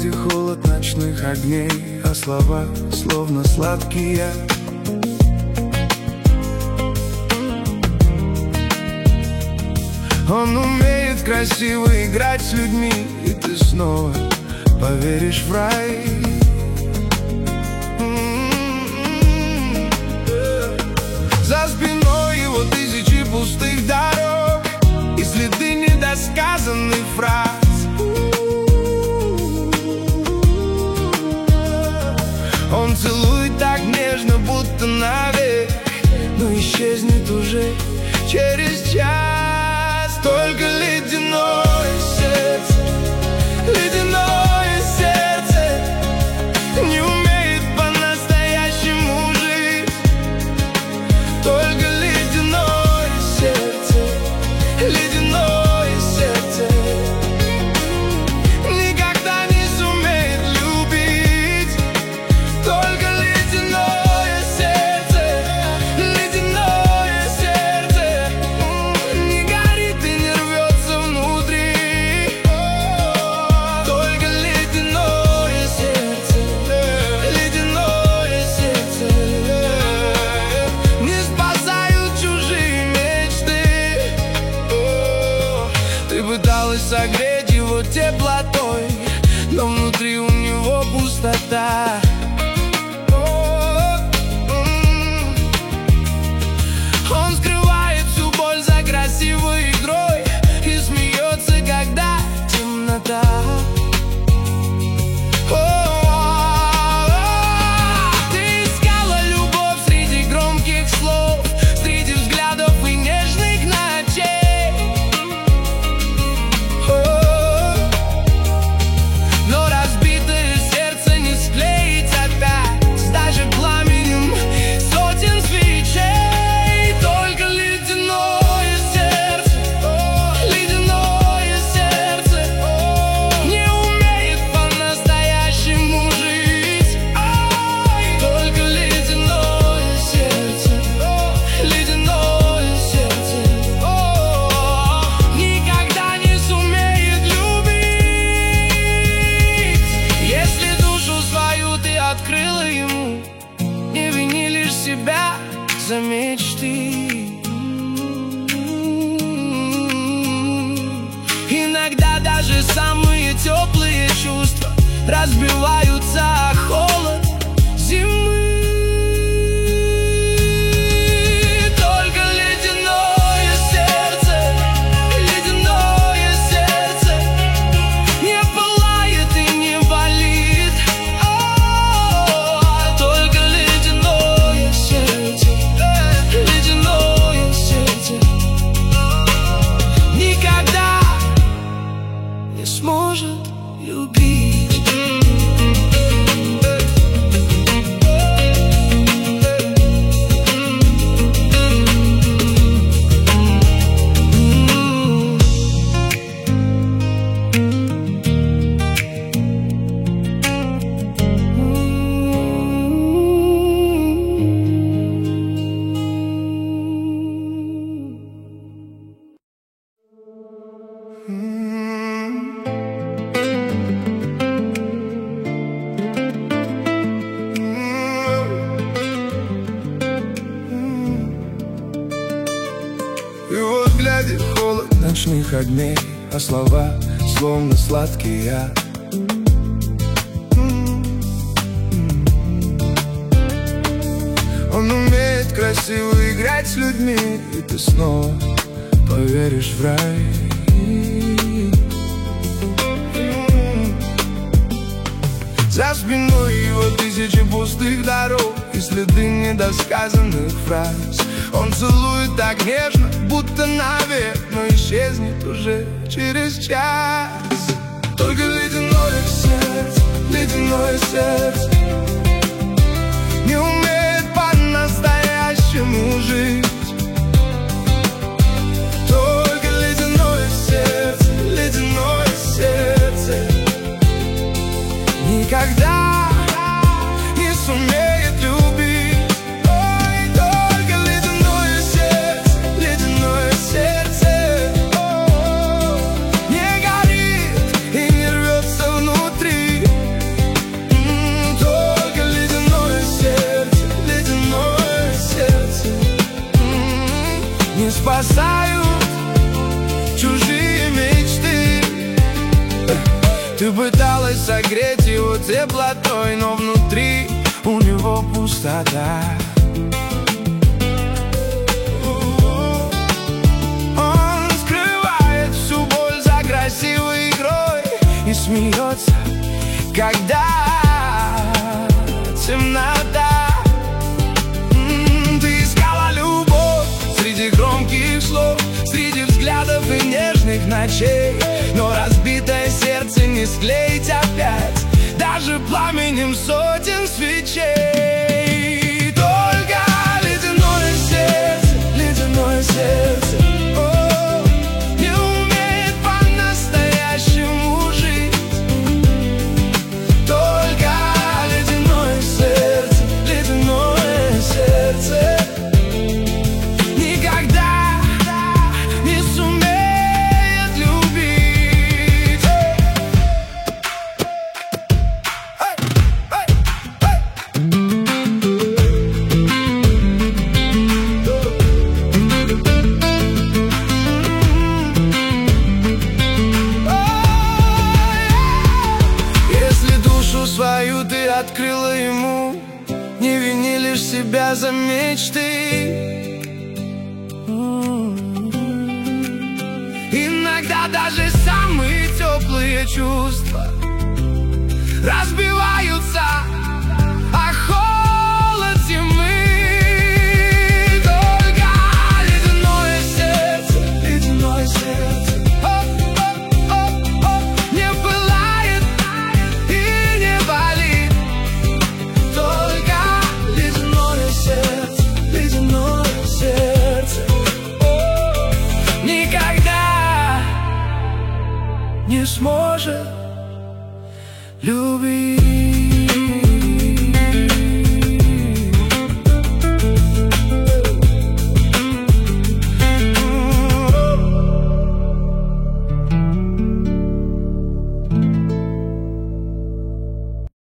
взгляде холод ночных огней, а слова словно сладкие. Он умеет красиво играть с людьми, и ты снова поверишь в рай. За спиной его тысячи пустых дорог и следы недосказанных фраз. Он целует так нежно, будто навек, но исчезнет уже через час. Только ледяное сердце, ледяное сердце не умеет по-настоящему жить. Только ледяное сердце, ледяное сердце никогда не сумеет любить. Только ледяное сердце, ледяное сердце не горит и не рвется внутри. Только ледяное сердце, ледяное сердце не спасают чужие мечты. Ты пыталась согреть его теплотой, но внутри у него пустота. Он скрывает всю боль за красивой игрой и смеется, когда темнота. Ты искала любовь среди громких слов, среди взглядов и нежных ночей. Но разбитое сердце не склеить опять, даже пламенем сотен свечей. Только ледяное сердце, ледяное сердце не умеет по-настоящему жить. Только ледяное сердце, ледяное сердце никогда не сумеет любить. Если душу свою ты открыла ему, не вини лишь себя за мечты. Иногда даже самые теплые чувства разбиваются о холод зимы. Только ледяное сердце, ледяное сердце не пылает и не болит. Только ледяное сердце, ледяное сердце никогда не сможет любить. В его взгляде холод ночных огней, а слова словно сладкий яд. Он умеет красиво играть с людьми, и ты снова поверишь в рай. За спиной его тысячи пустых дорог и следы недосказанных фраз. Он целует так нежно, будто навек, но исчезнет уже через час. Только ледяное сердце, ледяное сердце не умеет по-настоящему жить. Только ледяное сердце никогда не сумеет любить. Ой, только ледяное сердце не горит и не рвется внутри. Ты пыталась согреть его теплотой, но внутри у него пустота. Он скрывает всю боль за красивой игрой и смеется, когда темнота. Ты искала любовь среди громких слов, среди взглядов и нежных ночей, но разбитое сердце не склеить опять даже пламенем сотен свечей. Только ледяное сердце, о, не умеет по-настоящему жить. Только ледяное сердце никогда не сумеет любить. Если душу свою ты открыла ему, не вини лишь себя за мечты. Иногда даже самые теплые чувства разбивают